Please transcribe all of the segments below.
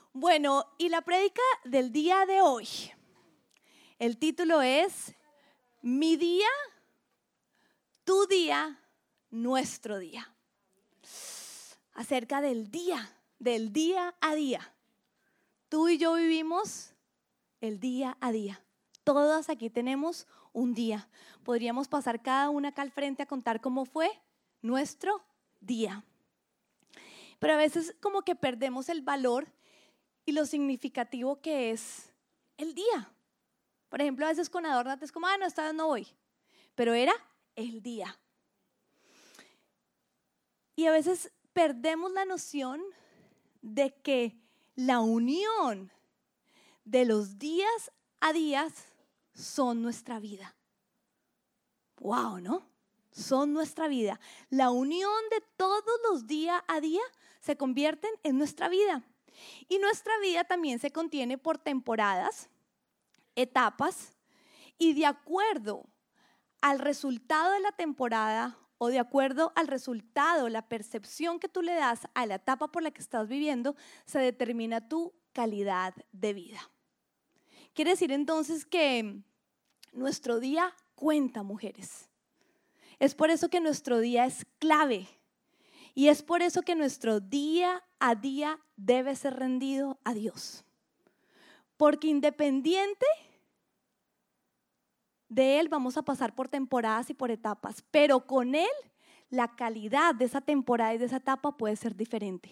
Bueno, y la prédica del día de hoy, el título es Mi día, tu día, nuestro día. Acerca del día a día. Tú y yo vivimos el día a día. Todas aquí tenemos un día. Podríamos pasar cada una acá al frente a contar cómo fue nuestro día. Pero a veces como que perdemos el valor y lo significativo que es el día. Por ejemplo, a veces con Adornate es como, no, esta vez no voy. Pero era el día. Y a veces perdemos la noción de que la unión de los días a días son nuestra vida. Wow, ¿no? Son nuestra vida. La unión de todos los días a día se convierten en nuestra vida. Y nuestra vida también se contiene por temporadas, etapas, y de acuerdo al resultado de la temporada o de acuerdo al resultado, la percepción que tú le das a la etapa por la que estás viviendo, se determina tu calidad de vida. Quiere decir entonces que nuestro día cuenta, mujeres. Es por eso que nuestro día es clave. Y es por eso que nuestro día a día debe ser rendido a Dios. Porque independiente de Él vamos a pasar por temporadas y por etapas. Pero con Él la calidad de esa temporada y de esa etapa puede ser diferente.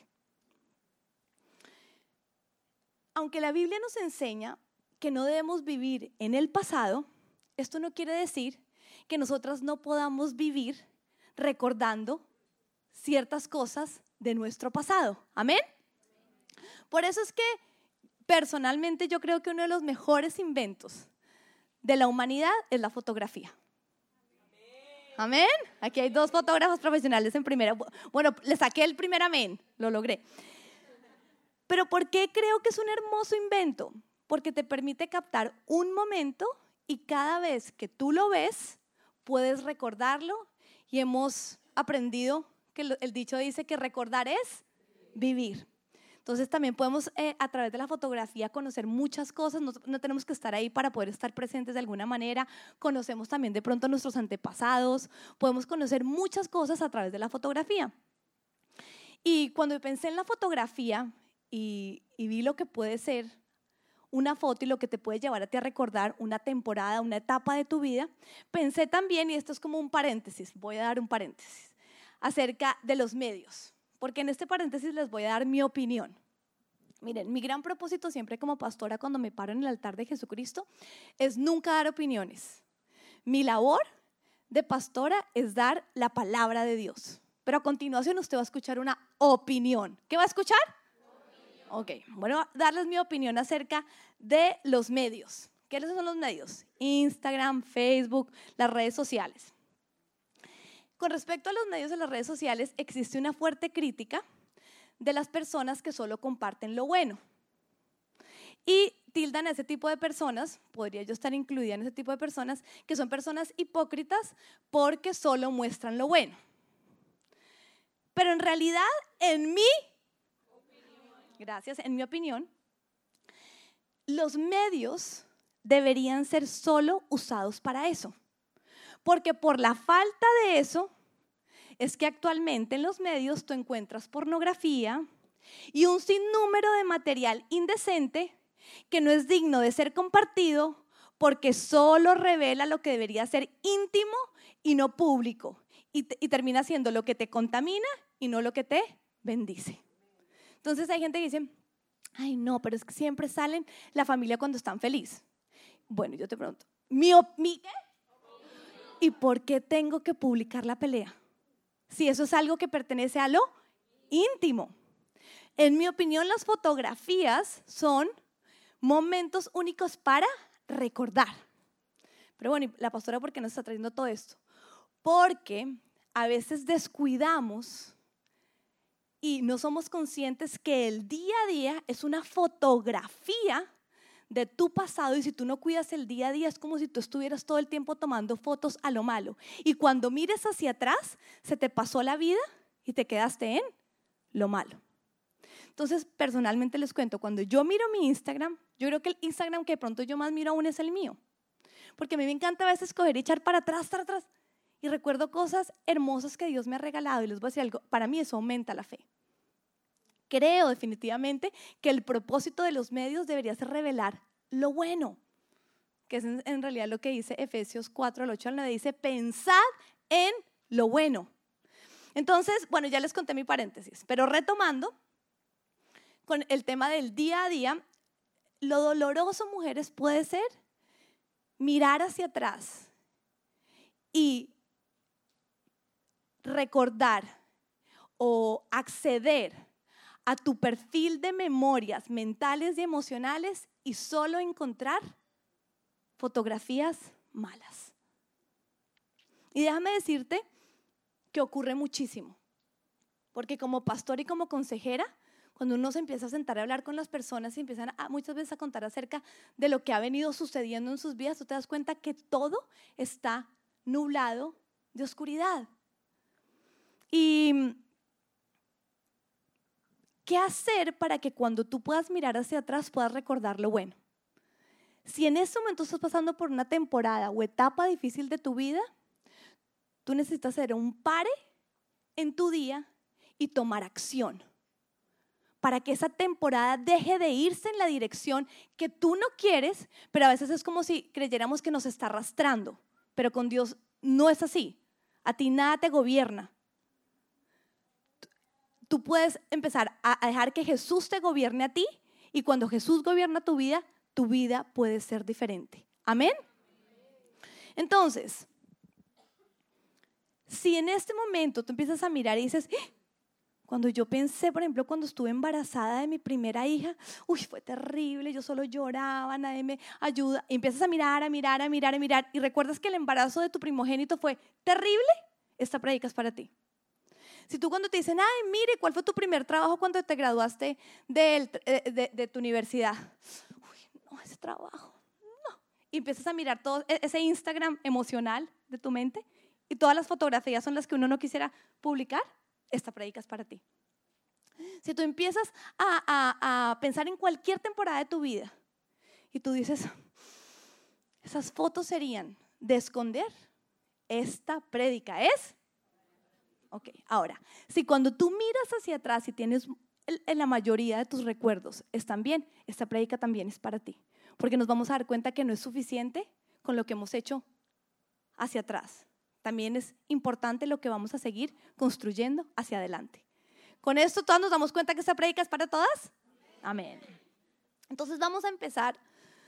Aunque la Biblia nos enseña que no debemos vivir en el pasado, esto no quiere decir que nosotras no podamos vivir recordando ciertas cosas de nuestro pasado. ¿Amén? Por eso es que personalmente yo creo que uno de los mejores inventos de la humanidad es la fotografía. ¿Amén? Aquí hay 2 fotógrafos profesionales en primera. Bueno, le saqué el primer amén, lo logré. Pero ¿por qué creo que es un hermoso invento? Porque te permite captar un momento y cada vez que tú lo ves, puedes recordarlo y hemos aprendido que el dicho dice que recordar es vivir. Entonces también podemos a través de la fotografía conocer muchas cosas, no tenemos que estar ahí para poder estar presentes de alguna manera, conocemos también de pronto a nuestros antepasados, podemos conocer muchas cosas a través de la fotografía. Y cuando pensé en la fotografía y vi lo que puede ser una foto y lo que te puede llevar a ti a recordar una temporada, una etapa de tu vida, pensé también, y esto es como un paréntesis, voy a dar un paréntesis, acerca de los medios, porque en este paréntesis les voy a dar mi opinión. Miren, mi gran propósito siempre como pastora cuando me paro en el altar de Jesucristo es nunca dar opiniones. Mi labor de pastora es dar la palabra de Dios, pero a continuación usted va a escuchar una opinión. ¿Qué va a escuchar? Ok, bueno, darles mi opinión acerca de los medios. ¿Qué son los medios? Instagram, Facebook, las redes sociales. Con respecto a los medios de las redes sociales, existe una fuerte crítica de las personas que solo comparten lo bueno. Y tildan a ese tipo de personas, podría yo estar incluida en ese tipo de personas, que son personas hipócritas porque solo muestran lo bueno. Pero en realidad, en mi opinión, los medios deberían ser solo usados para eso. Porque por la falta de eso es que actualmente en los medios tú encuentras pornografía y un sinnúmero de material indecente que no es digno de ser compartido porque solo revela lo que debería ser íntimo y no público y termina siendo lo que te contamina y no lo que te bendice. Entonces hay gente que dice, ay no, pero es que siempre salen la familia cuando están felices. Bueno, yo te pregunto, ¿qué? ¿Y por qué tengo que publicar la pelea? Si eso es algo que pertenece a lo íntimo. En mi opinión, las fotografías son momentos únicos para recordar. Pero bueno, ¿y la pastora por qué nos está trayendo todo esto? Porque a veces descuidamos y no somos conscientes que el día a día es una fotografía de tu pasado, y si tú no cuidas el día a día es como si tú estuvieras todo el tiempo tomando fotos a lo malo, y cuando mires hacia atrás se te pasó la vida y te quedaste en lo malo. Entonces, personalmente les cuento, cuando yo miro mi Instagram, yo creo que el Instagram que de pronto yo más miro aún es el mío. Porque a mí me encanta a veces coger y echar para atrás. Y recuerdo cosas hermosas que Dios me ha regalado. Y les voy a decir algo, para mí eso aumenta la fe. Creo definitivamente que el propósito de los medios debería ser revelar lo bueno. Que es en realidad lo que dice Efesios 4, al 8 al 9. Dice, pensad en lo bueno. Entonces, bueno, ya les conté mi paréntesis. Pero retomando con el tema del día a día, lo doloroso, mujeres, puede ser mirar hacia atrás y recordar o acceder a tu perfil de memorias mentales y emocionales y solo encontrar fotografías malas. Y déjame decirte que ocurre muchísimo, porque como pastor y como consejera, cuando uno se empieza a sentar a hablar con las personas y empiezan muchas veces a contar acerca de lo que ha venido sucediendo en sus vidas, tú te das cuenta que todo está nublado de oscuridad. ¿Y qué hacer para que cuando tú puedas mirar hacia atrás puedas recordar lo bueno? Si en este momento estás pasando por una temporada o etapa difícil de tu vida, tú necesitas hacer un pare en tu día y tomar acción para que esa temporada deje de irse en la dirección que tú no quieres, pero a veces es como si creyéramos que nos está arrastrando, pero con Dios no es así. A ti nada te gobierna. Tú puedes empezar a dejar que Jesús te gobierne a ti y cuando Jesús gobierna tu vida puede ser diferente. ¿Amén? Entonces, si en este momento tú empiezas a mirar y dices, cuando yo pensé, por ejemplo, cuando estuve embarazada de mi primera hija, fue terrible, yo solo lloraba, nadie me ayuda. Y empiezas a mirar y recuerdas que el embarazo de tu primogénito fue terrible, esta prédica es para ti. Si tú cuando te dicen, mire, ¿cuál fue tu primer trabajo cuando te graduaste de tu universidad? No, ese trabajo, no. Y empiezas a mirar todo ese Instagram emocional de tu mente y todas las fotografías son las que uno no quisiera publicar. Esta prédica es para ti. Si tú empiezas a pensar en cualquier temporada de tu vida y tú dices, esas fotos serían de esconder, esta prédica es. Ok, ahora, si cuando tú miras hacia atrás y tienes en la mayoría de tus recuerdos están bien, esta prédica también es para ti. Porque nos vamos a dar cuenta que no es suficiente con lo que hemos hecho hacia atrás. También es importante lo que vamos a seguir construyendo hacia adelante. Con esto todos nos damos cuenta que esta prédica es para todas. Amén. Entonces vamos a empezar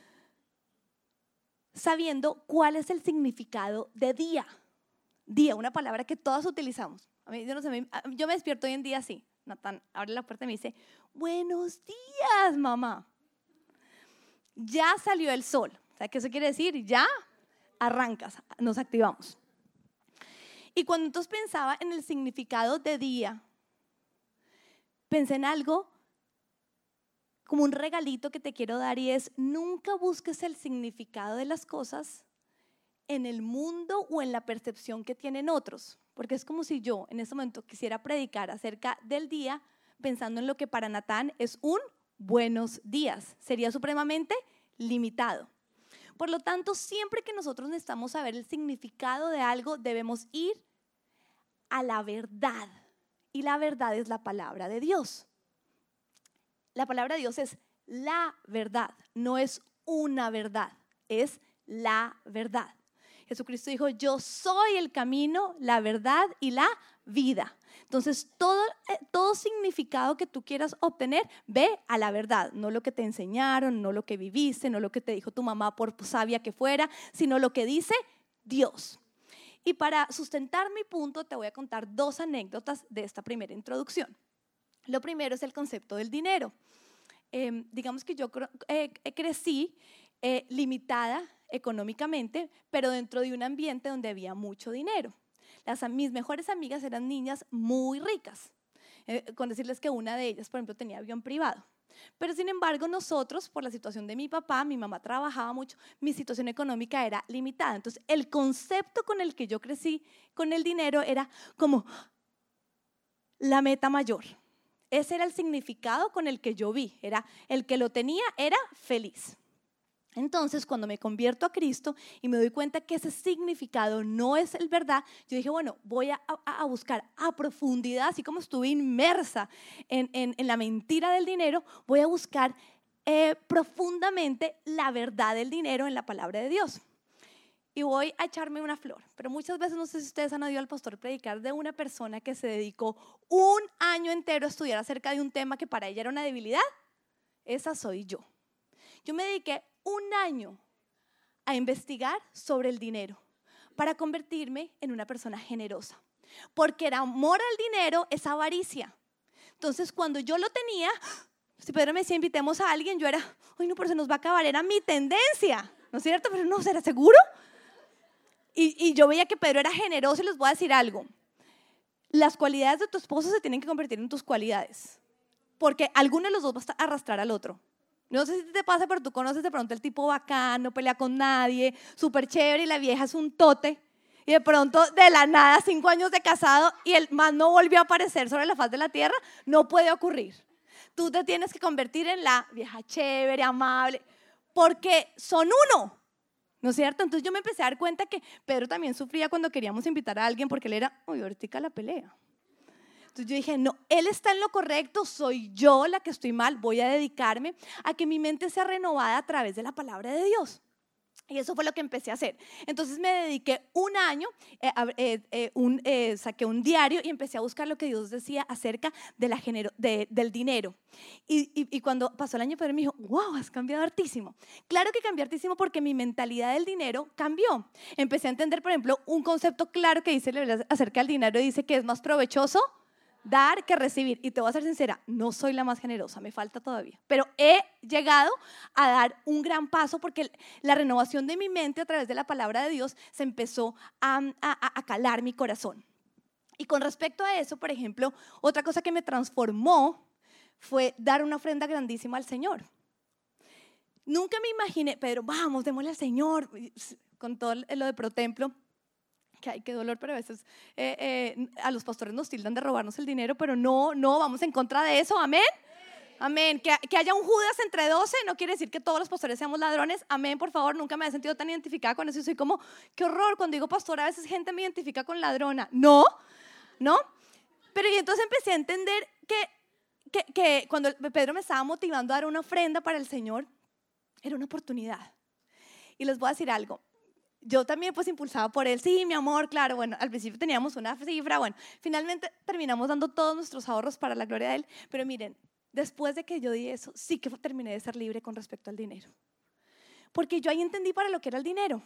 sabiendo cuál es el significado de día. Día, una palabra que todas utilizamos. Yo me despierto hoy en día así. Natán abre la puerta y me dice, buenos días, mamá. Ya salió el sol. ¿Sabes qué eso quiere decir? Ya arrancas, nos activamos. Y cuando entonces pensaba en el significado de día, pensé en algo como un regalito que te quiero dar y es, nunca busques el significado de las cosas en el mundo o en la percepción que tienen otros. Porque es como si yo en este momento quisiera predicar acerca del día pensando en lo que para Natán es un buenos días. Sería supremamente limitado. Por lo tanto, siempre que nosotros necesitamos saber el significado de algo, debemos ir a la verdad. Y la verdad es la palabra de Dios. La palabra de Dios es la verdad, no es una verdad, es la verdad. Jesucristo dijo, yo soy el camino, la verdad y la vida. Entonces, todo significado que tú quieras obtener, ve a la verdad. No lo que te enseñaron, no lo que viviste, no lo que te dijo tu mamá por sabia que fuera, sino lo que dice Dios. Y para sustentar mi punto, te voy a contar 2 anécdotas de esta primera introducción. Lo primero es el concepto del dinero. Digamos que yo crecí limitada económicamente, pero dentro de un ambiente donde había mucho dinero. Mis mejores amigas eran niñas muy ricas, con decirles que una de ellas, por ejemplo, tenía avión privado. Pero sin embargo, nosotros, por la situación de mi papá, mi mamá trabajaba mucho, mi situación económica era limitada. Entonces, el concepto con el que yo crecí con el dinero era como la meta mayor. Ese era el significado con el que yo vi. Era el que lo tenía, era feliz. Entonces, cuando me convierto a Cristo y me doy cuenta que ese significado no es el verdad, yo dije, bueno, voy a buscar a profundidad, así como estuve inmersa en la mentira del dinero, voy a buscar profundamente la verdad del dinero en la palabra de Dios. Y voy a echarme una flor. Pero muchas veces, no sé si ustedes han oído al pastor predicar de una persona que se dedicó un año entero a estudiar acerca de un tema que para ella era una debilidad. Esa soy yo. Yo me dediqué un año a investigar sobre el dinero para convertirme en una persona generosa. Porque el amor al dinero es avaricia. Entonces, cuando yo lo tenía, si Pedro me decía, invitemos a alguien, yo era, uy, no, pero se nos va a acabar, era mi tendencia. ¿No es cierto? Pero no, ¿será seguro? Y yo veía que Pedro era generoso y les voy a decir algo. Las cualidades de tu esposo se tienen que convertir en tus cualidades. Porque alguno de los dos va a arrastrar al otro. No sé si te pasa, pero tú conoces de pronto el tipo bacán, no pelea con nadie, súper chévere y la vieja es un tote. Y de pronto, de la nada, 5 años de casado y el man no volvió a aparecer sobre la faz de la tierra, no puede ocurrir. Tú te tienes que convertir en la vieja chévere, amable, porque son uno. ¿No es cierto? Entonces yo me empecé a dar cuenta que Pedro también sufría cuando queríamos invitar a alguien porque él era, uy, ahorita la pelea. Entonces yo dije, no, él está en lo correcto, soy yo la que estoy mal, voy a dedicarme a que mi mente sea renovada a través de la palabra de Dios. Y eso fue lo que empecé a hacer. Entonces me dediqué un año, saqué un diario y empecé a buscar lo que Dios decía acerca del dinero. Y cuando pasó el año, Pedro me dijo, wow, has cambiado hartísimo. Claro que cambié hartísimo porque mi mentalidad del dinero cambió. Empecé a entender, por ejemplo, un concepto claro que dice acerca del dinero, dice que es más provechoso dar que recibir. Y te voy a ser sincera, no soy la más generosa, me falta todavía. Pero he llegado a dar un gran paso porque la renovación de mi mente a través de la palabra de Dios se empezó a calar mi corazón. Y con respecto a eso, por ejemplo, otra cosa que me transformó fue dar una ofrenda grandísima al Señor. Nunca me imaginé, Pedro, vamos, démosle al Señor, con todo lo de ProTemplo. Que ay, qué dolor, pero a veces a los pastores nos tildan de robarnos el dinero, pero no, vamos en contra de eso, amén. Amén, que haya un Judas entre 12 no quiere decir que todos los pastores seamos ladrones, amén, por favor, nunca me he sentido tan identificada con eso y soy como, qué horror, cuando digo pastor a veces gente me identifica con ladrona, no, pero y entonces empecé a entender que cuando Pedro me estaba motivando a dar una ofrenda para el Señor, era una oportunidad. Y les voy a decir algo. Yo también pues impulsada por él, sí, mi amor, claro, bueno, al principio teníamos una cifra, bueno, finalmente terminamos dando todos nuestros ahorros para la gloria de él, pero miren, después de que yo di eso, sí que terminé de ser libre con respecto al dinero, porque yo ahí entendí para lo que era el dinero.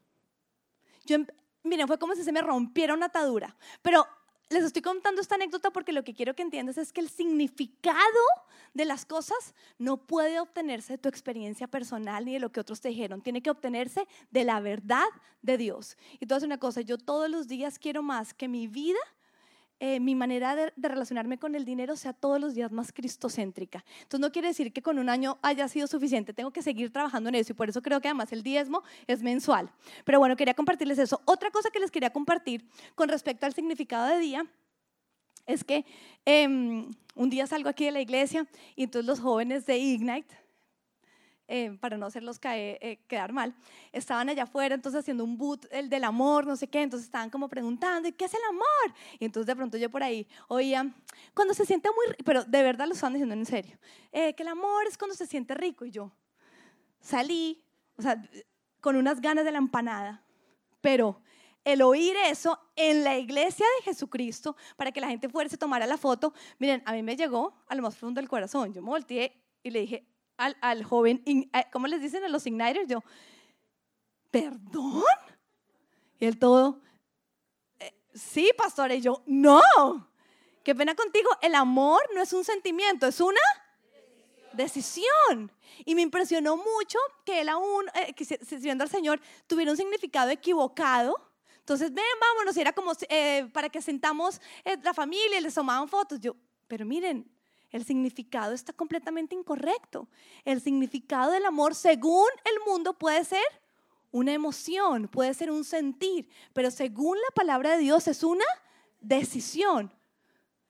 Miren, fue como si se me rompiera una atadura, pero les estoy contando esta anécdota porque lo que quiero que entiendas es que el significado de las cosas no puede obtenerse de tu experiencia personal ni de lo que otros te dijeron. Tiene que obtenerse de la verdad de Dios. Y te voy a decir una cosa, yo todos los días quiero más que mi vida, mi manera de relacionarme con el dinero sea todos los días más cristocéntrica. Entonces no quiere decir que con un año haya sido suficiente, tengo que seguir trabajando en eso y por eso creo que además el diezmo es mensual. Pero bueno, quería compartirles eso. Otra cosa que les quería compartir con respecto al significado de día es que un día salgo aquí de la iglesia y entonces los jóvenes de Ignite, para no hacerlos quedar mal, estaban allá afuera, entonces haciendo un boot, el del amor, no sé qué, entonces estaban como preguntando, ¿y qué es el amor? Y entonces de pronto yo por ahí oía, cuando se siente muy rico, pero de verdad lo estaban diciendo en serio, que el amor es cuando se siente rico, y yo salí, o sea, con unas ganas de la empanada, pero el oír eso en la iglesia de Jesucristo, para que la gente fuera y se tomara la foto, miren, a mí me llegó a lo más profundo del corazón, yo me volteé y le dije, al joven, ¿cómo les dicen a los igniters? Yo, ¿perdón? Y él todo, sí, pastora. Y yo, no, qué pena contigo, el amor no es un sentimiento, es una decisión. Y me impresionó mucho que él aún, sirviendo al Señor, tuviera un significado equivocado. Entonces, ven, vámonos, y era como para que sentamos la familia y les tomaban fotos. Yo, pero miren, el significado está completamente incorrecto. El significado del amor, según el mundo, puede ser una emoción, puede ser un sentir, pero según la palabra de Dios es una decisión.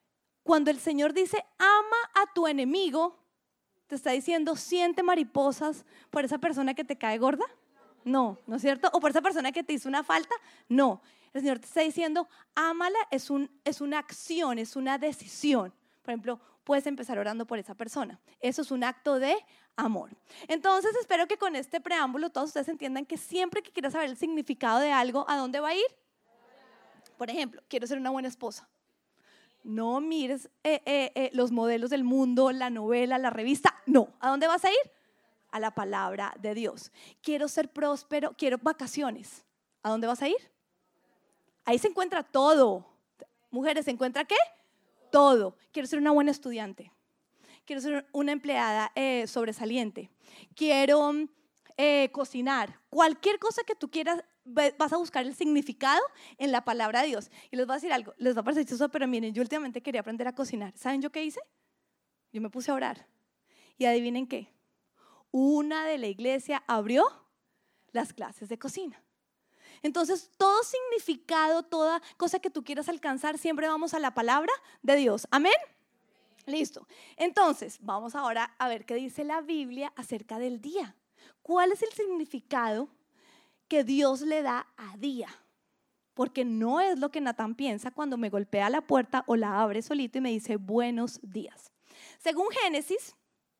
cuando el Señor dice, ama a tu enemigo, ¿te está diciendo, siente mariposas por esa persona que te cae gorda? No, ¿no es cierto? ¿O por esa persona que te hizo una falta? No. El Señor te está diciendo, ámala, es una acción, es una decisión. Por ejemplo, puedes empezar orando por esa persona. Eso es un acto de amor. Entonces, espero que con este preámbulo todos ustedes entiendan que siempre que quieras saber el significado de algo, ¿a dónde va a ir? Por ejemplo, quiero ser una buena esposa. No mires los modelos del mundo, la novela, la revista. No. ¿A dónde vas a ir? A la palabra de Dios. Quiero ser próspero, quiero vacaciones. ¿A dónde vas a ir? Ahí se encuentra todo. Mujeres, ¿se encuentra qué? Todo. Quiero ser una buena estudiante. Quiero ser una empleada sobresaliente. Quiero cocinar. Cualquier cosa que tú quieras, vas a buscar el significado en la palabra de Dios. Y les voy a decir algo, les va a parecer chistoso, pero miren, yo últimamente quería aprender a cocinar. ¿Saben yo qué hice? Yo me puse a orar. Y adivinen qué. Una de la iglesia abrió las clases de cocina. Entonces, todo significado, toda cosa que tú quieras alcanzar, siempre vamos a la palabra de Dios. ¿Amén? Listo. Entonces, vamos ahora a ver qué dice la Biblia acerca del día. ¿Cuál es el significado que Dios le da a día? Porque no es lo que Natán piensa cuando me golpea la puerta o la abre solito y me dice buenos días. Según Génesis,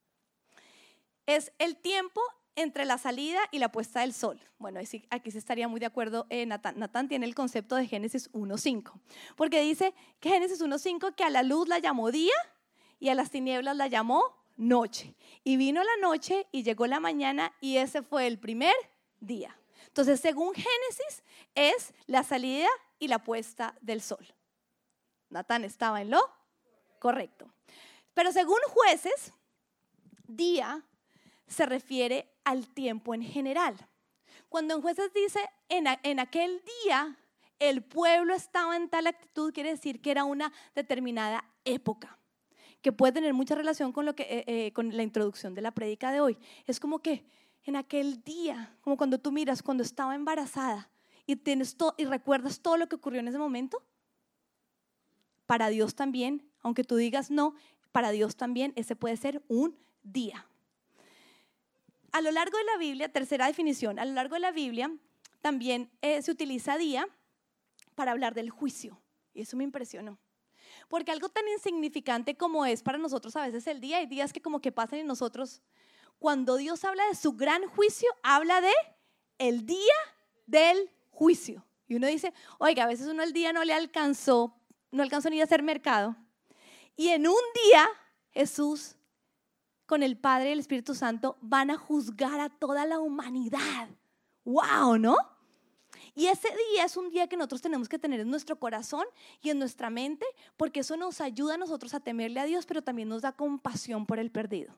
es el tiempo entre la salida y la puesta del sol. Bueno, aquí se estaría muy de acuerdo Natán. Natán tiene el concepto de Génesis 1:5, porque dice que Génesis 1:5 que a la luz la llamó día y a las tinieblas la llamó noche. Y vino la noche y llegó la mañana y ese fue el primer día. Entonces, según Génesis, es la salida y la puesta del sol. Natán estaba en lo correcto. Pero según Jueces, día se refiere al tiempo en general. Cuando en Jueces dice, en aquel día el pueblo estaba en tal actitud, quiere decir que era una determinada época, que puede tener mucha relación con con la introducción de la prédica de hoy. Es como que en aquel día, como cuando tú miras, cuando estaba embarazada y recuerdas todo lo que ocurrió en ese momento. Para Dios también, aunque tú digas no, para Dios también ese puede ser un día. A lo largo de la Biblia, tercera definición, a lo largo de la Biblia también se utiliza día para hablar del juicio. Y eso me impresionó. Porque algo tan insignificante como es para nosotros a veces el día, hay días que como que pasan en nosotros. Cuando Dios habla de su gran juicio, habla de el día del juicio. Y uno dice, oiga, a veces uno el día no alcanzó ni a hacer mercado. Y en un día Jesús con el Padre y el Espíritu Santo van a juzgar a toda la humanidad. ¡Wow! ¿No? Y ese día es un día que nosotros tenemos que tener en nuestro corazón y en nuestra mente, porque eso nos ayuda a nosotros a temerle a Dios, pero también nos da compasión por el perdido.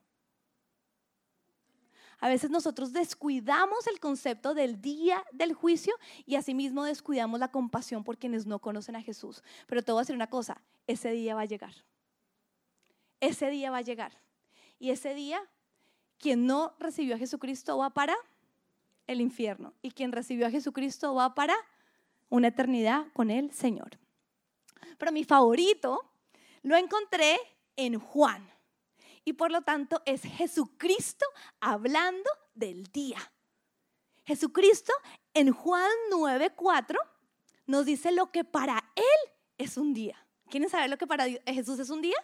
A veces nosotros descuidamos el concepto del día del juicio y asimismo descuidamos la compasión por quienes no conocen a Jesús. Pero te voy a decir una cosa, ese día va a llegar. Ese día va a llegar. Y ese día, quien no recibió a Jesucristo va para el infierno. Y quien recibió a Jesucristo va para una eternidad con el Señor. Pero mi favorito lo encontré en Juan. Y por lo tanto es Jesucristo hablando del día. Jesucristo en Juan 9:4 nos dice lo que para Él es un día. ¿Quieren saber lo que para Jesús es un día?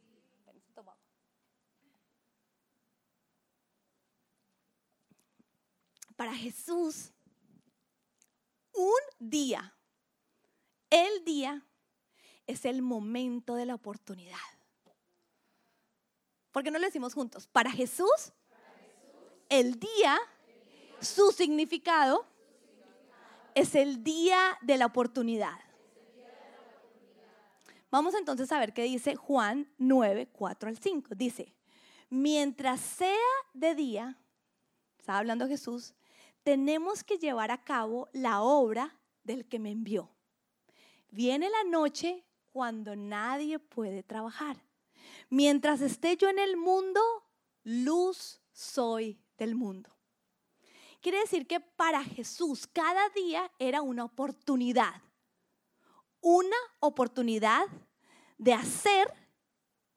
Para Jesús, un día, el día es el momento de la oportunidad. ¿Por qué no lo decimos juntos? Para Jesús, el día, su significado es el día de la oportunidad. Vamos entonces a ver qué dice Juan 9:4-5. Dice, mientras sea de día, está hablando Jesús, tenemos que llevar a cabo la obra del que me envió. Viene la noche cuando nadie puede trabajar. Mientras esté yo en el mundo, luz soy del mundo. Quiere decir que para Jesús cada día era una oportunidad de hacer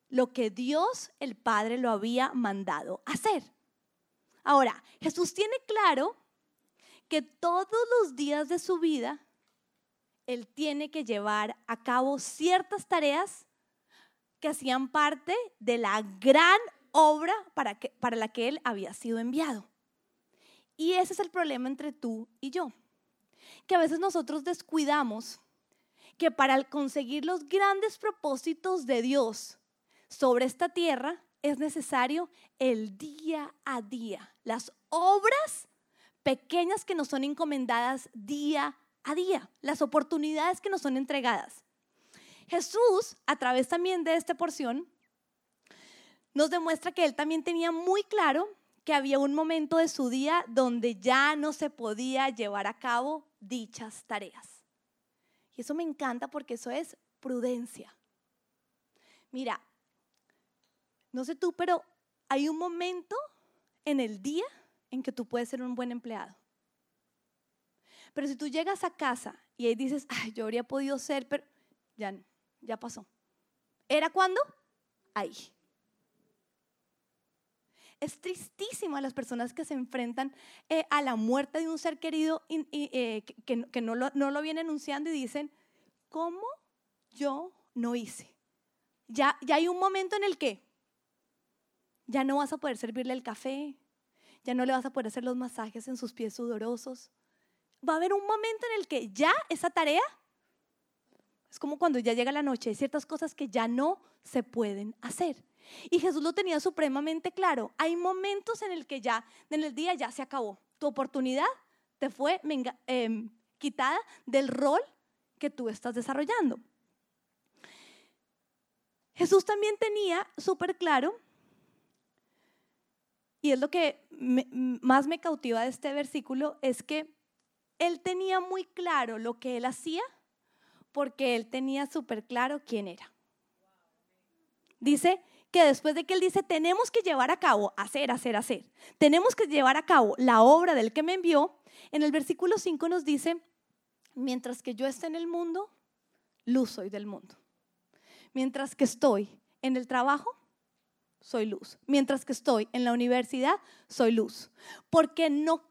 lo que Dios el Padre lo había mandado hacer. Ahora, Jesús tiene claro que todos los días de su vida Él tiene que llevar a cabo ciertas tareas que hacían parte de la gran obra para la que Él había sido enviado. Y ese es el problema entre tú y yo, que a veces nosotros descuidamos que para conseguir los grandes propósitos de Dios sobre esta tierra es necesario el día a día, las obras pequeñas que nos son encomendadas día a día, las oportunidades que nos son entregadas. Jesús, a través también de esta porción, nos demuestra que Él también tenía muy claro que había un momento de su día donde ya no se podía llevar a cabo dichas tareas. Y eso me encanta porque eso es prudencia. Mira, no sé tú, pero hay un momento en el día en que tú puedes ser un buen empleado. Pero si tú llegas a casa y ahí dices, ay, yo habría podido ser, pero ya no, ya pasó. ¿Era cuándo? Ahí. Es tristísimo a las personas que se enfrentan a la muerte de un ser querido que no lo vienen anunciando y dicen, ¿cómo yo no hice? Ya hay un momento en el que ya no vas a poder servirle el café, ya no le vas a poder hacer los masajes en sus pies sudorosos. Va a haber un momento en el que ya esa tarea, es como cuando ya llega la noche, hay ciertas cosas que ya no se pueden hacer. Y Jesús lo tenía supremamente claro. Hay momentos en el que ya, en el día ya se acabó. Tu oportunidad te fue quitada del rol que tú estás desarrollando. Jesús también tenía súper claro, y es lo que más me cautiva de este versículo, es que Él tenía muy claro lo que Él hacía porque Él tenía súper claro quién era. Dice que después de que Él dice, tenemos que llevar a cabo, hacer, tenemos que llevar a cabo la obra del que me envió, en el versículo 5 nos dice, mientras que yo esté en el mundo, luz soy del mundo. Mientras que estoy en el trabajo, soy luz. Mientras que estoy en la universidad, soy luz. Porque no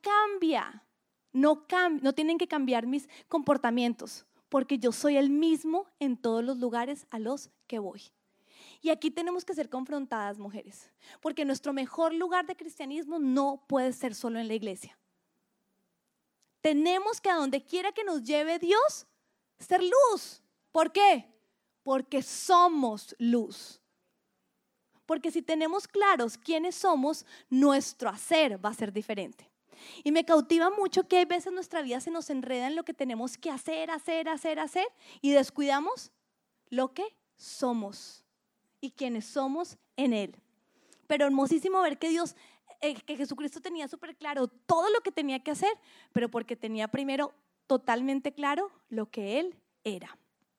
tienen que cambiar mis comportamientos, porque yo soy el mismo en todos los lugares a los que voy. Y aquí tenemos que ser confrontadas, mujeres, porque nuestro mejor lugar de cristianismo no puede ser solo en la iglesia. Tenemos que a donde quiera que nos lleve Dios, ser luz. ¿Por qué? Porque somos luz. Porque si tenemos claros quiénes somos, nuestro hacer va a ser diferente. Y me cautiva mucho que hay veces nuestra vida se nos enreda en lo que tenemos que hacer y descuidamos lo que somos y quienes somos en Él. Pero hermosísimo ver que que Jesucristo tenía súper claro todo lo que tenía que hacer, pero porque tenía primero totalmente claro lo que Él era.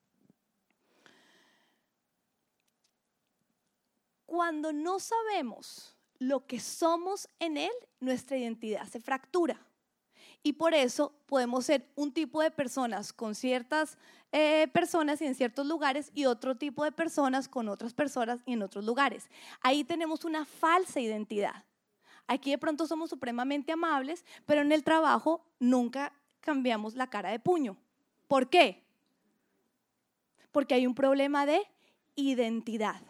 Cuando no sabemos lo que somos en Él, nuestra identidad se fractura. Y por eso podemos ser un tipo de personas con ciertas personas y en ciertos lugares y otro tipo de personas con otras personas y en otros lugares. Ahí tenemos una falsa identidad. Aquí de pronto somos supremamente amables, pero en el trabajo nunca cambiamos la cara de puño. ¿Por qué? Porque hay un problema de identidad.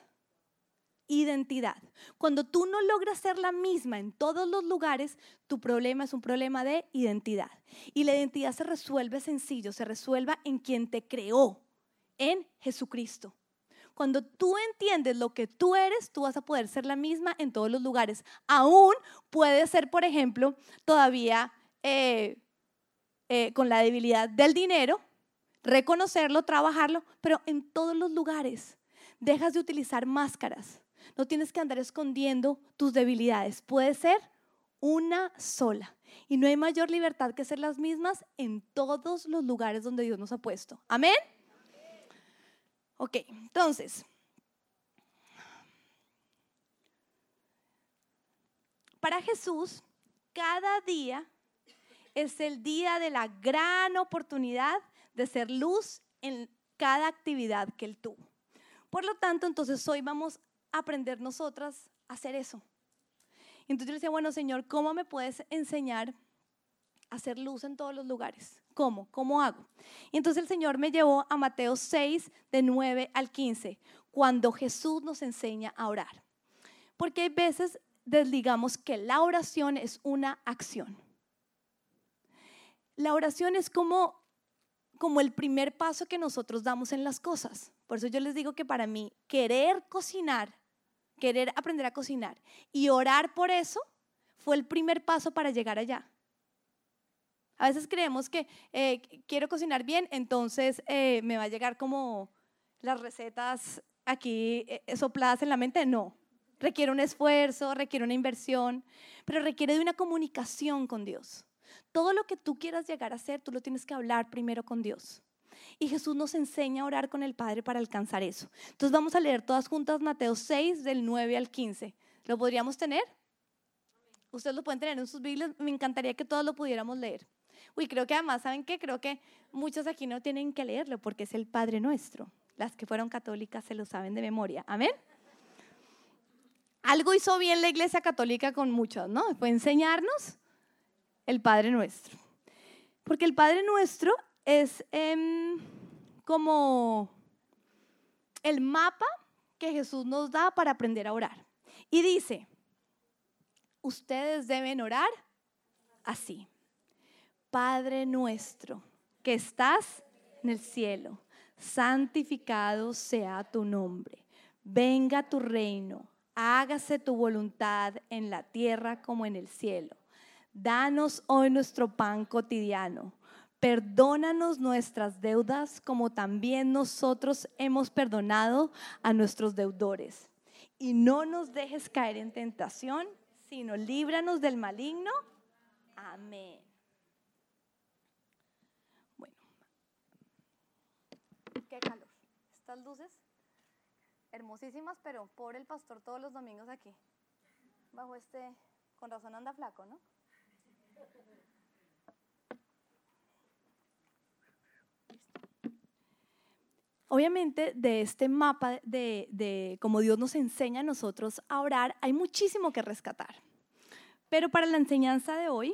Cuando tú no logras ser la misma en todos los lugares, tu problema es un problema de identidad. Y la identidad se resuelve sencillo, se resuelve en quien te creó, en Jesucristo. Cuando tú entiendes lo que tú eres, tú vas a poder ser la misma en todos los lugares. Aún puede ser, por ejemplo, todavía con la debilidad del dinero, reconocerlo, trabajarlo, pero en todos los lugares. Dejas de utilizar máscaras. No tienes que andar escondiendo tus debilidades. Puede ser una sola. Y no hay mayor libertad que ser las mismas en todos los lugares donde Dios nos ha puesto. ¿Amén? Ok, entonces, para Jesús, cada día es el día de la gran oportunidad de ser luz en cada actividad que Él tuvo. Por lo tanto, entonces hoy vamos aprender nosotras a hacer eso. Entonces yo le decía, bueno, Señor, ¿cómo me puedes enseñar a hacer luz en todos los lugares? ¿Cómo? ¿Cómo hago? Y entonces el Señor me llevó a Mateo 6, de 9 al 15, cuando Jesús nos enseña a orar. Porque hay veces desligamos que la oración es una acción. La oración es como el primer paso que nosotros damos en las cosas. Por eso yo les digo que para mí querer cocinar, querer aprender a cocinar y orar por eso fue el primer paso para llegar allá. A veces creemos que quiero cocinar bien, entonces me va a llegar como las recetas aquí sopladas en la mente. No, requiere un esfuerzo, requiere una inversión, pero requiere de una comunicación con Dios. Todo lo que tú quieras llegar a hacer, tú lo tienes que hablar primero con Dios. Y Jesús nos enseña a orar con el Padre para alcanzar eso. Entonces vamos a leer todas juntas Mateo 6, del 9 al 15. ¿Lo podríamos tener? Ustedes lo pueden tener en sus Biblias. Me encantaría que todos lo pudiéramos leer. Uy, creo que además, ¿saben qué? Creo que muchos aquí no tienen que leerlo porque es el Padre Nuestro. Las que fueron católicas se lo saben de memoria. ¿Amén? Algo hizo bien la Iglesia Católica con muchos, ¿no? Fue enseñarnos el Padre Nuestro. Porque el Padre Nuestro es como el mapa que Jesús nos da para aprender a orar. Y dice, ustedes deben orar así. Padre nuestro, que estás en el cielo, santificado sea tu nombre. Venga tu reino, hágase tu voluntad en la tierra como en el cielo. Danos hoy nuestro pan cotidiano. Perdónanos nuestras deudas como también nosotros hemos perdonado a nuestros deudores. Y no nos dejes caer en tentación, sino líbranos del maligno. Amén. Bueno, qué calor. Estas luces hermosísimas, pero pobre el pastor todos los domingos aquí. Bajo con razón anda flaco, ¿no? Obviamente de este mapa de cómo Dios nos enseña a nosotros a orar, hay muchísimo que rescatar. Pero para la enseñanza de hoy,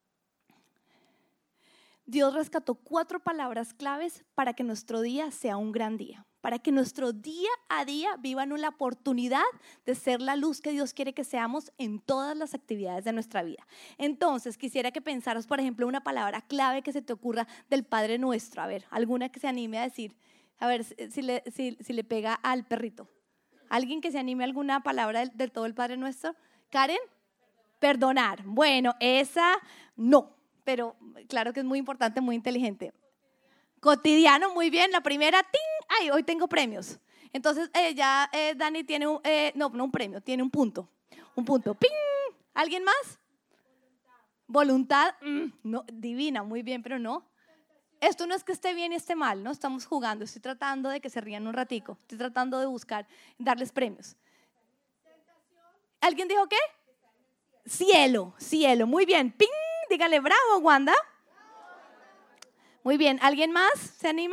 Dios rescató 4 palabras claves para que nuestro día sea un gran día. Para que nuestro día a día vivan la oportunidad de ser la luz que Dios quiere que seamos en todas las actividades de nuestra vida. Entonces, quisiera que pensaras, por ejemplo, una palabra clave que se te ocurra del Padre Nuestro. A ver, alguna que se anime a decir. A ver si le pega al perrito. ¿Alguien que se anime a alguna palabra del todo el Padre Nuestro? ¿Karen? Perdonar. Bueno, esa no, pero claro que es muy importante, muy inteligente. Cotidiano, muy bien. La primera, ¡ting! ¡Ay, hoy tengo premios! Entonces Dani tiene no un premio, tiene un punto. Un punto. ¡Ping! ¿Alguien más? Voluntad. No, divina, muy bien, pero no. Esto no es que esté bien y esté mal, no estamos jugando, estoy tratando de que se rían un ratico, estoy tratando de buscar, darles premios. ¿Alguien dijo qué? Cielo, cielo, muy bien, ¡ping! Dígale bravo, Wanda. Muy bien, ¿alguien más se anima?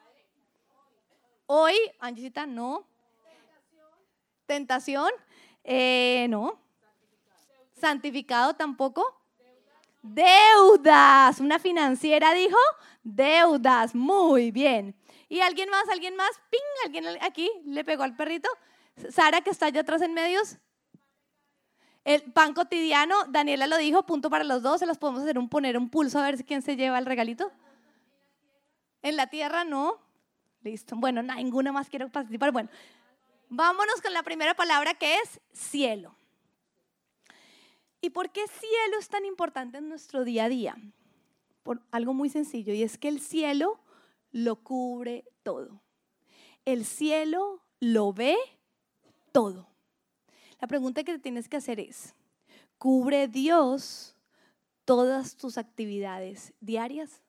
Hoy, Angisita, no. Tentación, no. Santificado tampoco. Deudas, una financiera dijo deudas, muy bien. ¿Y alguien más? ¡Ping! ¿Alguien aquí le pegó al perrito? Sara, que está allá atrás en medios. El pan cotidiano, Daniela lo dijo, punto para los dos. Se los podemos hacer poner un pulso a ver quién se lleva el regalito. En la tierra no. Listo. Bueno, ninguna más quiero participar. Bueno, vámonos con la primera palabra que es cielo. ¿Y por qué cielo es tan importante en nuestro día a día? Por algo muy sencillo, y es que el cielo lo cubre todo. El cielo lo ve todo. La pregunta que te tienes que hacer es, ¿cubre Dios todas tus actividades diarias?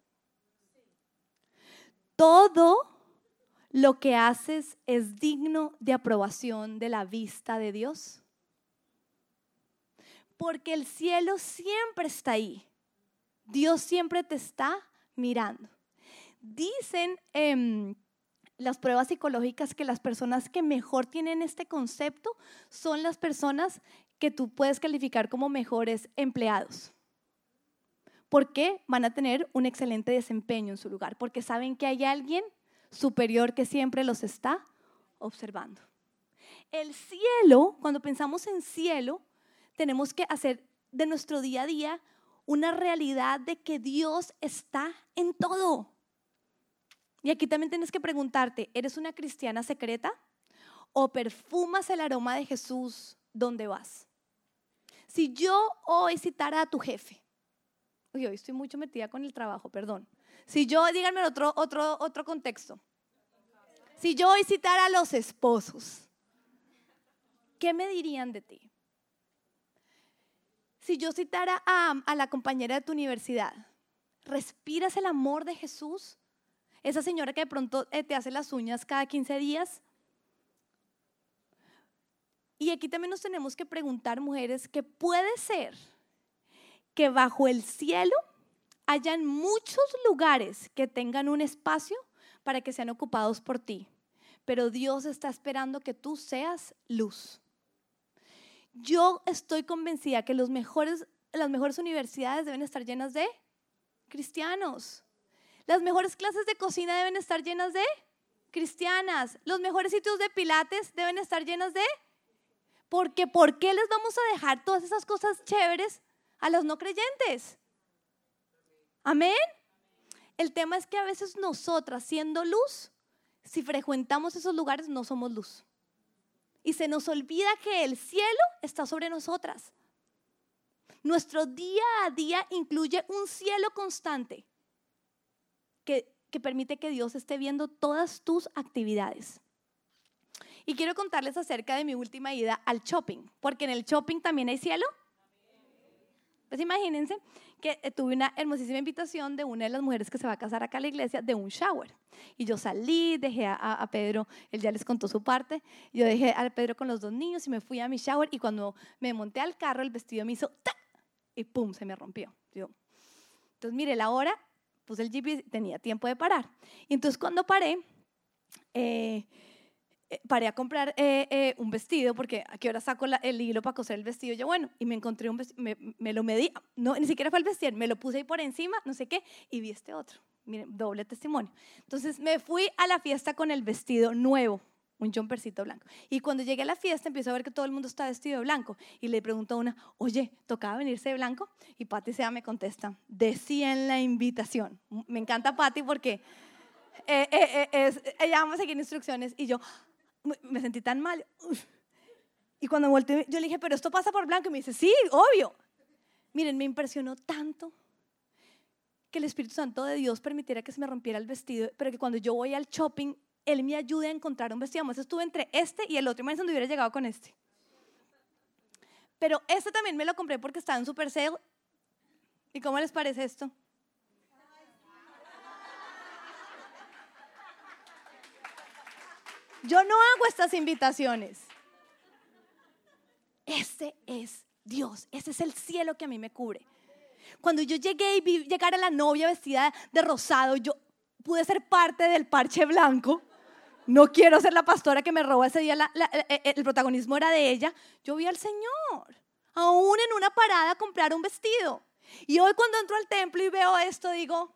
¿Todo lo que haces es digno de aprobación de la vista de Dios? Porque el cielo siempre está ahí. Dios siempre te está mirando. Dicen las pruebas psicológicas que las personas que mejor tienen este concepto son las personas que tú puedes calificar como mejores empleados. ¿Por qué? Van a tener un excelente desempeño en su lugar, porque saben que hay alguien superior que siempre los está observando. El cielo, cuando pensamos en cielo, tenemos que hacer de nuestro día a día una realidad de que Dios está en todo. Y aquí también tienes que preguntarte, ¿eres una cristiana secreta o perfumas el aroma de Jesús donde vas? Si yo hoy citara a tu jefe, hoy estoy mucho metida con el trabajo, perdón. Si yo, díganme otro contexto. Si yo hoy citara a los esposos, ¿qué me dirían de ti? Si yo citara a la compañera de tu universidad, ¿respiras el amor de Jesús? Esa señora que de pronto te hace las uñas cada 15 días. Y aquí también nos tenemos que preguntar, mujeres, que puede ser que bajo el cielo hayan muchos lugares que tengan un espacio para que sean ocupados por ti, pero Dios está esperando que tú seas luz. Yo estoy convencida que las mejores universidades deben estar llenas de cristianos. Las mejores clases de cocina deben estar llenas de cristianas. Los mejores sitios de pilates deben estar llenas de... Porque ¿por qué les vamos a dejar todas esas cosas chéveres a los no creyentes? ¿Amén? El tema es que a veces nosotras, siendo luz, si frecuentamos esos lugares no somos luz. Y se nos olvida que el cielo está sobre nosotras. Nuestro día a día incluye un cielo constante que permite que Dios esté viendo todas tus actividades. Y quiero contarles acerca de mi última ida al shopping, porque en el shopping también hay cielo. Pues imagínense que tuve una hermosísima invitación de una de las mujeres que se va a casar acá a la iglesia de un shower. Y yo salí, dejé a Pedro, él ya les contó su parte, yo dejé a Pedro con los 2 niños y me fui a mi shower y cuando me monté al carro el vestido me hizo ¡tac! Y pum, se me rompió. Entonces miré la hora, puse el GPS, tenía tiempo de parar. Y entonces cuando paré a comprar un vestido, porque a qué hora saco el hilo para coser el vestido. Yo, bueno, y me encontré un vestido, me lo medí, no, ni siquiera fue el vestido, me lo puse ahí por encima, no sé qué, y vi este otro. Miren, doble testimonio. Entonces me fui a la fiesta con el vestido nuevo, un jumpercito blanco. Y cuando llegué a la fiesta empiezo a ver que todo el mundo está vestido de blanco. Y le pregunto a una, oye, ¿tocaba venirse de blanco? Y Pati Sea me contesta, decía en la invitación. Me encanta Pati porque ella vamos a seguir instrucciones y yo me sentí tan mal. Y cuando volteé, yo le dije, pero esto pasa por blanco. Y me dice, sí, obvio. Miren, me impresionó tanto que el Espíritu Santo de Dios permitiera que se me rompiera el vestido, pero que cuando yo voy al shopping, Él me ayude a encontrar un vestido. Además, estuve entre este y el otro. Imagínense donde hubiera llegado con este. Pero este también me lo compré porque estaba en Super Sale. ¿Y cómo les parece esto? Yo no hago estas invitaciones. Ese es Dios, ese es el cielo que a mí me cubre. Cuando yo llegué y vi llegar a la novia vestida de rosado, yo pude ser parte del parche blanco. No quiero ser la pastora que me robó ese día, el protagonismo era de ella. Yo vi al Señor, aún en una parada, comprar un vestido. Y hoy cuando entro al templo y veo esto, digo,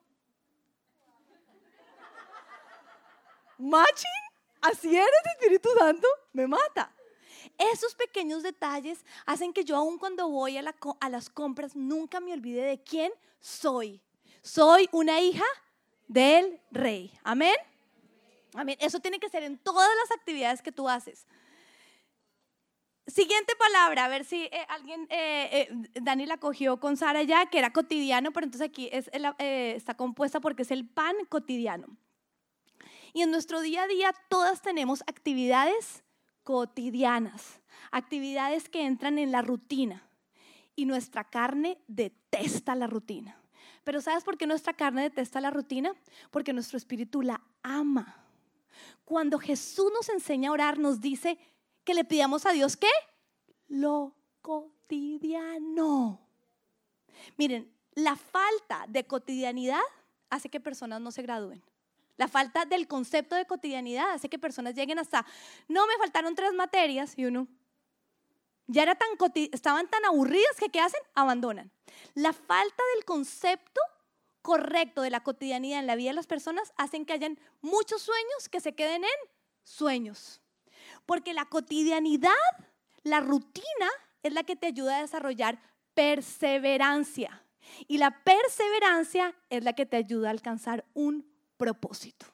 ¿matching? ¿Así eres, Espíritu Santo? Me mata. Esos pequeños detalles hacen que yo aún cuando voy a las compras nunca me olvide de quién soy. Soy una hija del Rey. Amén. Amén. Eso tiene que ser en todas las actividades que tú haces. Siguiente palabra, a ver si alguien, Dani la cogió con Sara ya, que era cotidiano, pero entonces aquí está compuesta porque es el pan cotidiano. Y en nuestro día a día todas tenemos actividades cotidianas, actividades que entran en la rutina. Y nuestra carne detesta la rutina. Pero ¿sabes por qué nuestra carne detesta la rutina? Porque nuestro espíritu la ama. Cuando Jesús nos enseña a orar, nos dice que le pidamos a Dios ¿qué? Lo cotidiano. Miren, la falta de cotidianidad hace que personas no se gradúen. La falta del concepto de cotidianidad hace que personas lleguen hasta, no, me faltaron 3 materias y uno, ya estaban tan aburridas que ¿qué hacen? Abandonan. La falta del concepto correcto de la cotidianidad en la vida de las personas hacen que hayan muchos sueños que se queden en sueños. Porque la cotidianidad, la rutina, es la que te ayuda a desarrollar perseverancia. Y la perseverancia es la que te ayuda a alcanzar un propósito.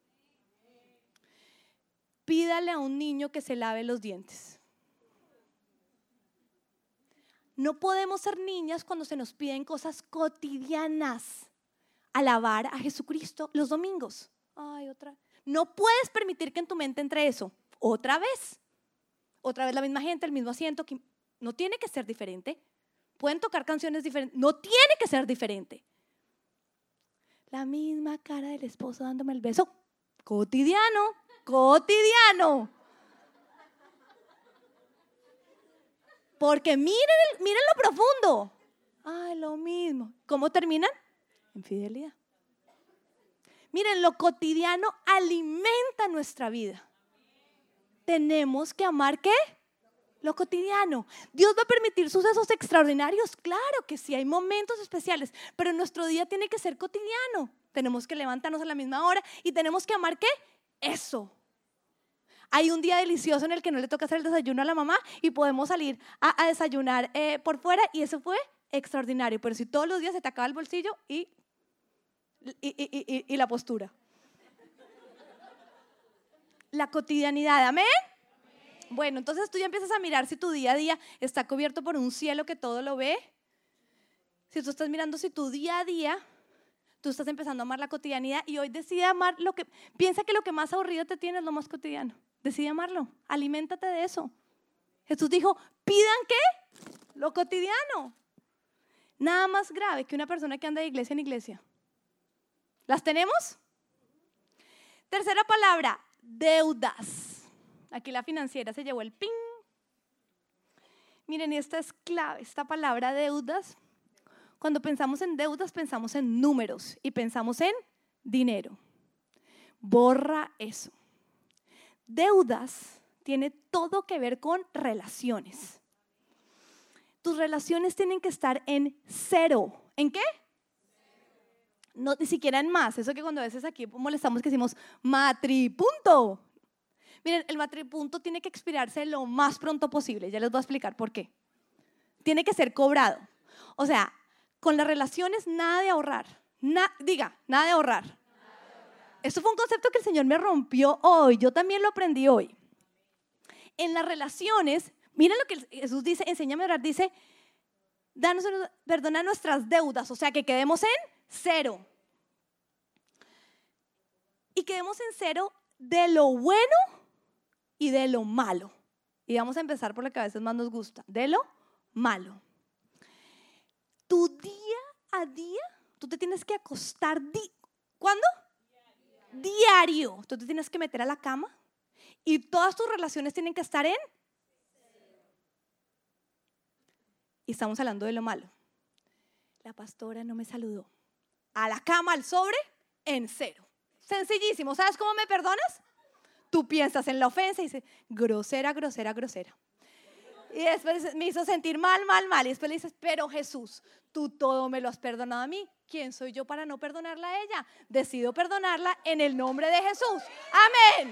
Pídale a un niño que se lave los dientes. No podemos ser niñas cuando se nos piden cosas cotidianas. Alabar a Jesucristo los domingos. Ay, otra. No puedes permitir que en tu mente entre eso. Otra vez la misma gente, el mismo asiento. No tiene que ser diferente. Pueden tocar canciones diferentes. No tiene que ser diferente. La misma cara del esposo dándome el beso. Cotidiano. Porque miren lo profundo. Ay, lo mismo. ¿Cómo terminan? Infidelidad. Miren, lo cotidiano alimenta nuestra vida. Tenemos que amar ¿qué? Lo cotidiano. ¿Dios va a permitir sucesos extraordinarios? Claro que sí, hay momentos especiales, pero nuestro día tiene que ser cotidiano. Tenemos que levantarnos a la misma hora y tenemos que amar ¿qué? Eso. Hay un día delicioso en el que no le toca hacer el desayuno a la mamá y podemos salir a desayunar por fuera y eso fue extraordinario. Pero si todos los días se te acaba el bolsillo y la postura. La cotidianidad, ¿amén? Bueno, entonces tú ya empiezas a mirar si tu día a día está cubierto por un cielo que todo lo ve. Si tú estás mirando si tu día a día, tú estás empezando a amar la cotidianidad y hoy decide amar piensa que lo que más aburrido te tiene es lo más cotidiano. Decide amarlo, aliméntate de eso. Jesús dijo, pidan ¿qué? Lo cotidiano. Nada más grave que una persona que anda de iglesia en iglesia. ¿Las tenemos? Tercera palabra, deudas. Aquí la financiera se llevó el ping. Miren, esta es clave, esta palabra deudas. Cuando pensamos en deudas, pensamos en números y pensamos en dinero. Borra eso. Deudas tiene todo que ver con relaciones. Tus relaciones tienen que estar en cero. ¿En qué? No, ni siquiera en más. Eso que cuando a veces aquí molestamos que decimos matripunto. Miren, el matripunto tiene que expirarse lo más pronto posible. Ya les voy a explicar por qué. Tiene que ser cobrado. O sea, con las relaciones nada de ahorrar. Nada de ahorrar. Esto fue un concepto que el Señor me rompió hoy. Yo también lo aprendí hoy. En las relaciones, miren lo que Jesús dice, enséñame a orar, dice, perdona nuestras deudas, o sea, que quedemos en cero. Y quedemos en cero de lo bueno y de lo malo. Y vamos a empezar por lo que a veces más nos gusta, de lo malo. Tu día a día, tú te tienes que acostar, ¿cuándo? Diario. Tú te tienes que meter a la cama y todas tus relaciones tienen que estar en. Y estamos hablando de lo malo. La pastora no me saludó. A la cama, al sobre, en cero. Sencillísimo. ¿Sabes cómo me perdonas? Tú piensas en la ofensa y dices, grosera. Y después me hizo sentir mal. Y después le dices, pero Jesús, tú todo me lo has perdonado a mí. ¿Quién soy yo para no perdonarla a ella? Decido perdonarla en el nombre de Jesús. Amén.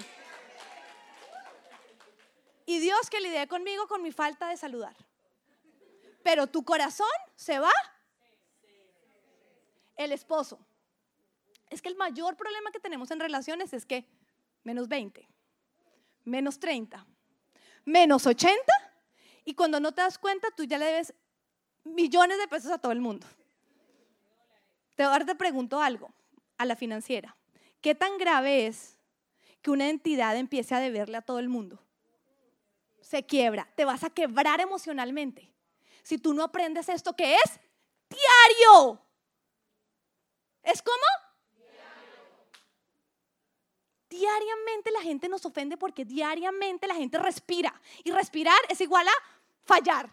Y Dios que lidie conmigo con mi falta de saludar. Pero tu corazón se va. El esposo. Es que el mayor problema que tenemos en relaciones es que menos 20, menos 30, menos 80 y cuando no te das cuenta tú ya le debes millones de pesos a todo el mundo. Ahora te pregunto algo a la financiera. ¿Qué tan grave es que una entidad empiece a deberle a todo el mundo? Se quiebra, te vas a quebrar emocionalmente. Si tú no aprendes esto, ¿qué es? Diario. ¿Es cómo? Diariamente la gente nos ofende porque diariamente la gente respira. Y respirar es igual a fallar.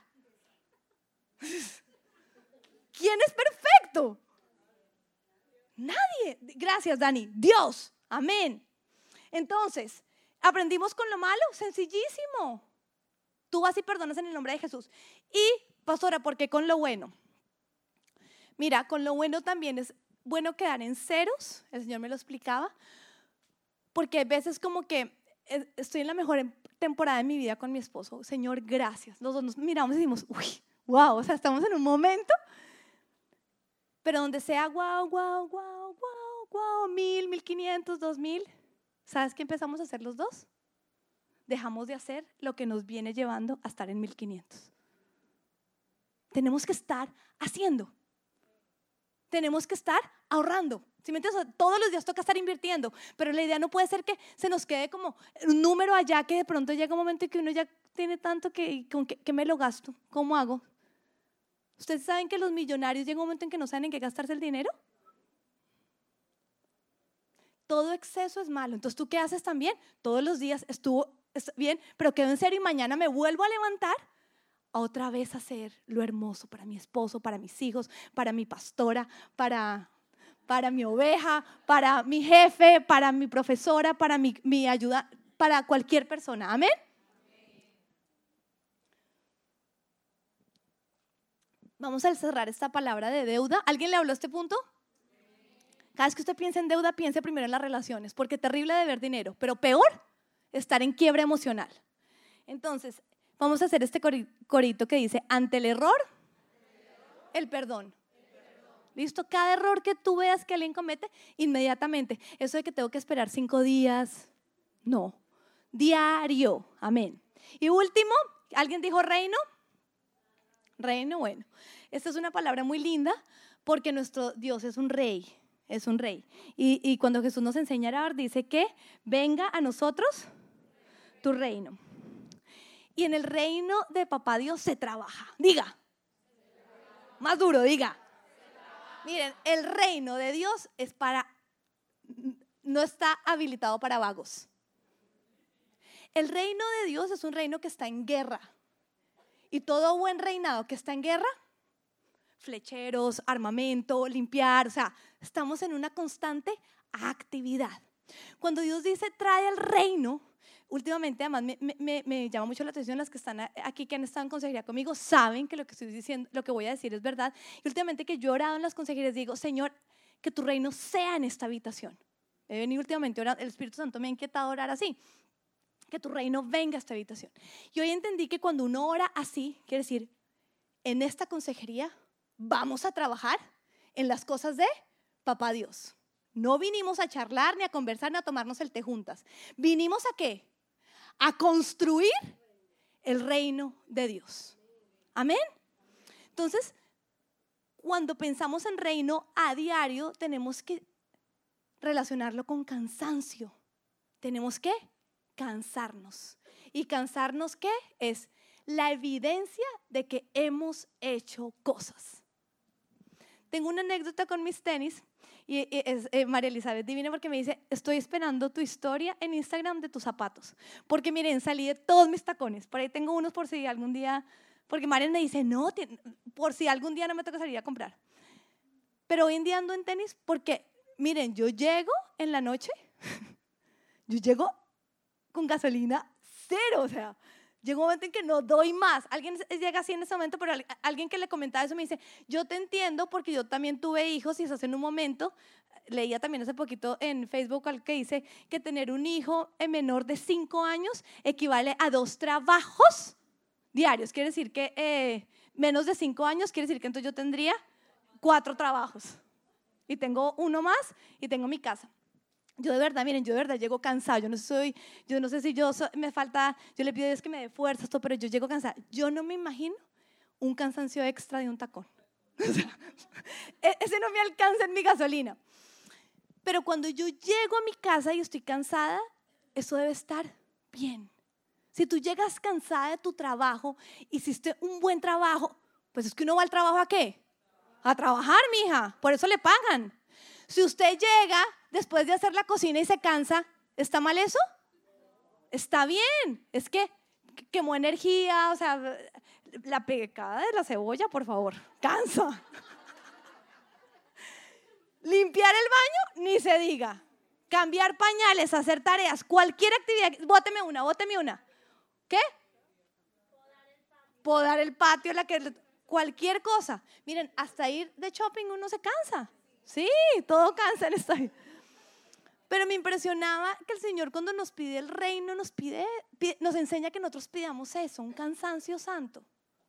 ¿Quién es perfecto? Nadie. Gracias, Dani. Dios. Amén. Entonces, ¿aprendimos con lo malo? Sencillísimo. Tú vas y perdonas en el nombre de Jesús. Y, pastora, ¿por qué con lo bueno? Mira, con lo bueno también es bueno quedar en ceros. El Señor me lo explicaba. Porque a veces como que estoy en la mejor temporada de mi vida con mi esposo. Señor, gracias. Los dos nos miramos y decimos, uy, wow, o sea, estamos en un momento. Pero donde sea wow, wow, wow, wow, wow, 1000, 1500, 2000, ¿sabes qué empezamos a hacer los dos? Dejamos de hacer lo que nos viene llevando a estar en 1500. Tenemos que estar haciendo. Tenemos que estar ahorrando. ¿Sí me entiendes? Todos los días toca estar invirtiendo, pero la idea no puede ser que se nos quede como un número allá que de pronto llega un momento en que uno ya tiene tanto que me lo gasto. ¿Cómo hago? ¿Ustedes saben que los millonarios llega un momento en que no saben en qué gastarse el dinero? Todo exceso es malo. Entonces, ¿tú qué haces también? Todos los días estuvo bien, pero quedo en serio y mañana me vuelvo a levantar a otra vez hacer lo hermoso para mi esposo, para mis hijos, para mi pastora, para mi oveja, para mi jefe, para mi profesora, para mi ayuda, para cualquier persona. Amén. Vamos a cerrar esta palabra de deuda. ¿Alguien le habló a este punto? Cada vez que usted piense en deuda, piense primero en las relaciones, porque es terrible deber dinero, pero peor, estar en quiebra emocional. Entonces, vamos a hacer este corito que dice, ante el error, el perdón. ¿Listo? Cada error que tú veas que alguien comete, inmediatamente. Eso de que tengo que esperar 5 días, no. Diario, amén. Y último, ¿alguien dijo reino? Reino, bueno. Esta es una palabra muy linda porque nuestro Dios es un rey. Es un rey. Y cuando Jesús nos enseña a orar, dice que venga a nosotros tu reino. Y en el reino de Papá Dios se trabaja. Diga. Más duro, diga. Miren, el reino de Dios no está habilitado para vagos. El reino de Dios es un reino que está en guerra. Y todo buen reinado que está en guerra, flecheros, armamento, limpiar, o sea, estamos en una constante actividad. Cuando Dios dice trae el reino, últimamente además me llama mucho la atención, las que están aquí, que han estado en consejería conmigo, saben que lo que estoy diciendo, lo que voy a decir es verdad. Y últimamente que yo he orado en las consejerías, digo, Señor, que tu reino sea en esta habitación. He venido últimamente orando, el Espíritu Santo me ha inquietado orar así, que tu reino venga a esta habitación. Y hoy entendí que cuando uno ora así, quiere decir, en esta consejería vamos a trabajar en las cosas de Papá Dios. No vinimos a charlar, ni a conversar, ni a tomarnos el té juntas. ¿Vinimos a qué? A construir el reino de Dios. Amén. Entonces, cuando pensamos en reino a diario, tenemos que relacionarlo con cansancio. Tenemos que cansarnos. ¿Y cansarnos qué? Es la evidencia de que hemos hecho cosas. Tengo una anécdota con mis tenis. Y es María Elizabeth divina porque me dice, estoy esperando tu historia en Instagram de tus zapatos, porque miren, salí de todos mis tacones, por ahí tengo unos por si algún día, porque María me dice, no, por si algún día no me toca salir a comprar, pero hoy en día ando en tenis porque, miren, yo llego en la noche, yo llego con gasolina cero, o sea, llega un momento en que no doy más. Alguien llega así en ese momento, pero alguien que le comentaba eso me dice, yo te entiendo porque yo también tuve hijos y eso hace en un momento, leía también hace poquito en Facebook al que dice que tener un hijo menor de 5 años equivale a 2 trabajos diarios. Quiere decir que menos de 5 años, quiere decir que entonces yo tendría 4 trabajos. Y tengo uno más y tengo mi casa. Yo de verdad, miren, yo de verdad llego cansado, yo no sé si me falta, yo le pido a Dios que me dé fuerzas, pero yo llego cansada. Yo no me imagino un cansancio extra de un tacón. O sea, ese no me alcanza en mi gasolina. Pero cuando yo llego a mi casa y estoy cansada, eso debe estar bien. Si tú llegas cansada de tu trabajo, hiciste un buen trabajo, pues es que uno va al trabajo ¿a qué? A trabajar, mija, por eso le pagan. Si usted llega después de hacer la cocina y se cansa, ¿está mal eso? Está bien, es que quemó energía, o sea, la picada de la cebolla, por favor, cansa. Limpiar el baño, ni se diga, cambiar pañales, hacer tareas, cualquier actividad, bóteme una. ¿Qué? Podar el patio, cualquier cosa. Miren, hasta ir de shopping uno se cansa. Sí, todo cansa en esta vida. Pero me impresionaba que el Señor cuando nos pide el reino, nos enseña que nosotros pidamos eso, un cansancio santo.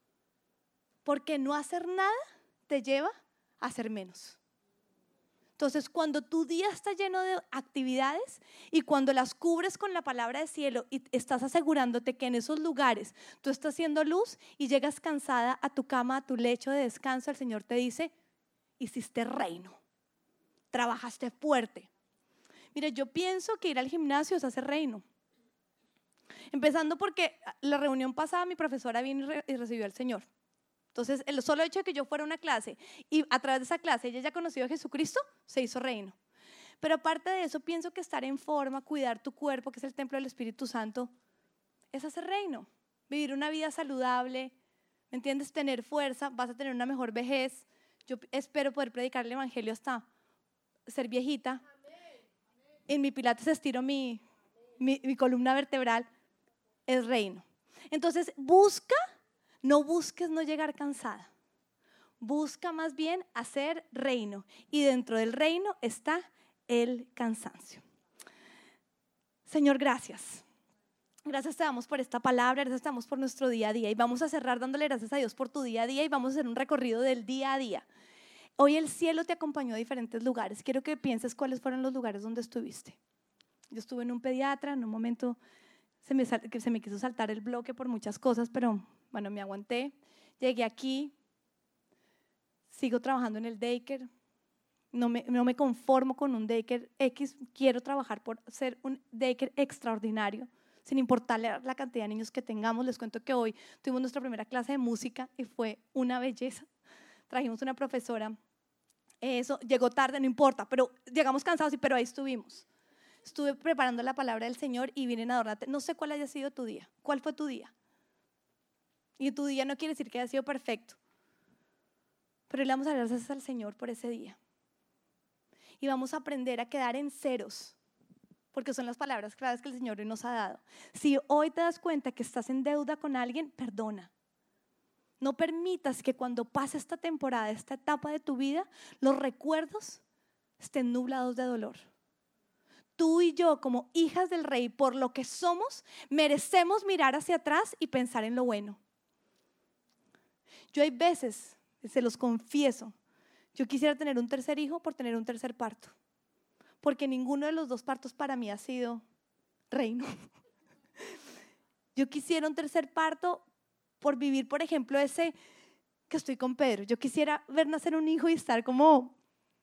Porque no hacer nada te lleva a hacer menos. Entonces, cuando tu día está lleno de actividades y cuando las cubres con la palabra de cielo y estás asegurándote que en esos lugares tú estás haciendo luz y llegas cansada a tu cama, a tu lecho de descanso, el Señor te dice, hiciste reino, trabajaste fuerte. Mire, yo pienso que ir al gimnasio es hacer reino. Empezando porque la reunión pasada mi profesora vino y recibió al Señor. Entonces, el solo hecho de que yo fuera a una clase y a través de esa clase ella ya conoció a Jesucristo, se hizo reino. Pero aparte de eso, pienso que estar en forma, cuidar tu cuerpo, que es el templo del Espíritu Santo, es hacer reino. Vivir una vida saludable, ¿me entiendes? Tener fuerza, vas a tener una mejor vejez. Yo espero poder predicar el evangelio hasta ser viejita. En mi pilates estiro mi columna vertebral, es reino. Entonces no busques no llegar cansada. Busca más bien hacer reino. Y dentro del reino está el cansancio. Señor, gracias. Gracias te damos por esta palabra, gracias te damos por nuestro día a día. Y vamos a cerrar dándole gracias a Dios por tu día a día y vamos a hacer un recorrido del día a día. Hoy el cielo te acompañó a diferentes lugares. Quiero que pienses cuáles fueron los lugares donde estuviste. Yo estuve en un pediatra, en un momento se me quiso saltar el bloque por muchas cosas, pero bueno, me aguanté. Llegué aquí, sigo trabajando en el daycare. No me conformo con un daycare X, quiero trabajar por ser un daycare extraordinario, sin importarle la cantidad de niños que tengamos. Les cuento que hoy tuvimos nuestra primera clase de música y fue una belleza. Trajimos una profesora, eso llegó tarde, no importa, pero llegamos cansados, pero ahí estuvimos. Estuve preparando la palabra del Señor y vine a adorarte. No sé cuál haya sido tu día, cuál fue tu día. Y tu día no quiere decir que haya sido perfecto, pero le vamos a dar gracias al Señor por ese día. Y vamos a aprender a quedar en ceros, porque son las palabras claves que el Señor hoy nos ha dado. Si hoy te das cuenta que estás en deuda con alguien, perdona. No permitas que cuando pase esta temporada, esta etapa de tu vida, los recuerdos estén nublados de dolor. Tú y yo, como hijas del Rey, por lo que somos, merecemos mirar hacia atrás y pensar en lo bueno. Yo hay veces, se los confieso, yo quisiera tener un tercer hijo por tener un tercer parto, porque ninguno de los dos partos para mí ha sido reino. Yo quisiera un tercer parto por vivir, por ejemplo, ese que estoy con Pedro. Yo quisiera ver nacer un hijo y estar como,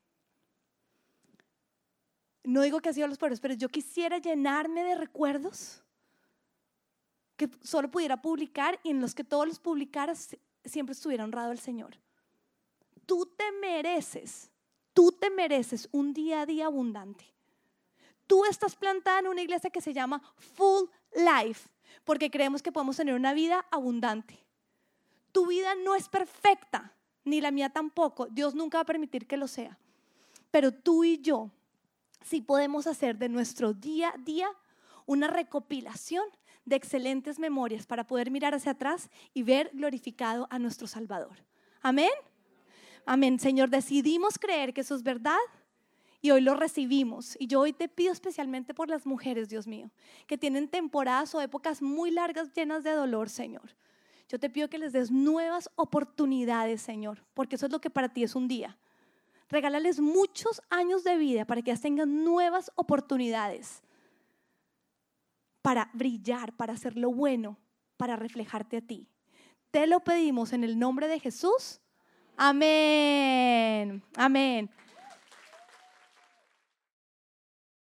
no digo que ha sido los peores, pero yo quisiera llenarme de recuerdos que solo pudiera publicar y en los que todos los publicaras siempre estuviera honrado el Señor. Tú te mereces un día a día abundante. Tú estás plantada en una iglesia que se llama Full Life, porque creemos que podemos tener una vida abundante. Tu vida no es perfecta, ni la mía tampoco. Dios nunca va a permitir que lo sea. Pero tú y yo sí podemos hacer de nuestro día a día una recopilación de excelentes memorias para poder mirar hacia atrás y ver glorificado a nuestro Salvador. Amén. Amén. Señor, decidimos creer que eso es verdad y hoy lo recibimos. Y yo hoy te pido especialmente por las mujeres, Dios mío, que tienen temporadas o épocas muy largas llenas de dolor, Señor. Yo te pido que les des nuevas oportunidades, Señor, porque eso es lo que para ti es un día. Regálales muchos años de vida para que ellas tengan nuevas oportunidades para brillar, para hacer lo bueno, para reflejarte a ti. Te lo pedimos en el nombre de Jesús. Amén. Amén.